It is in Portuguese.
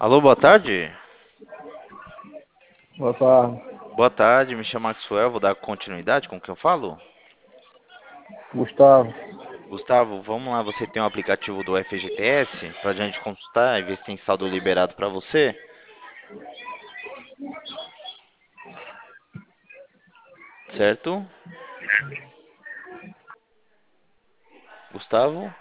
Alô, boa tarde. Boa tarde, Boa tarde, me chamo Maxwell, vou dar continuidade com o que eu falo. Gustavo. Gustavo, vamos lá, você tem o aplicativo do FGTS pra gente consultar e ver se tem saldo liberado pra você, certo? Gustavo?